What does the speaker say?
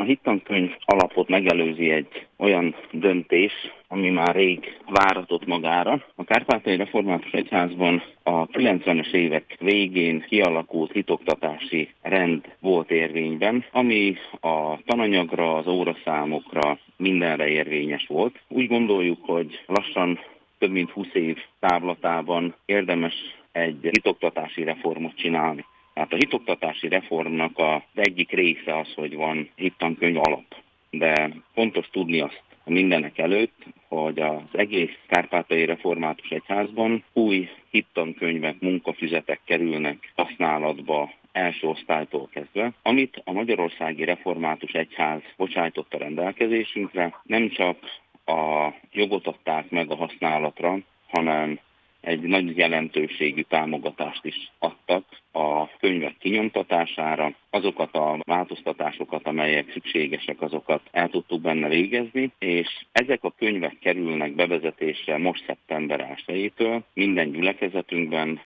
hittankönyv alapot megelőzi egy olyan döntés, ami már rég váratott magára. A Kárpátaljai Református Egyházban a 90-es évek végén kialakult hitoktatási rend volt érvényben, ami a tananyagra, az óraszámokra, mindenre érvényes volt. Úgy gondoljuk, hogy lassan több mint 20 év távlatában érdemes egy hitoktatási reformot csinálni. Tehát a hitoktatási reformnak az egyik része az, hogy van hittankönyv alap. De fontos tudni azt mindenek előtt, hogy az egész Kárpátaljai Református Egyházban új hittankönyvek, munkafüzetek kerülnek használatba első osztálytól kezdve, amit a Magyarországi Református Egyház bocsájtott a rendelkezésünkre, nem csak a jogot adták meg a használatra, hanem egy nagy jelentőségű támogatást is adtak a könyvek kinyomtatására. Azokat a változtatásokat, amelyek szükségesek, azokat el tudtuk benne végezni, és ezek a könyvek kerülnek bevezetésre most szeptember 1-től minden gyülekezetünkben,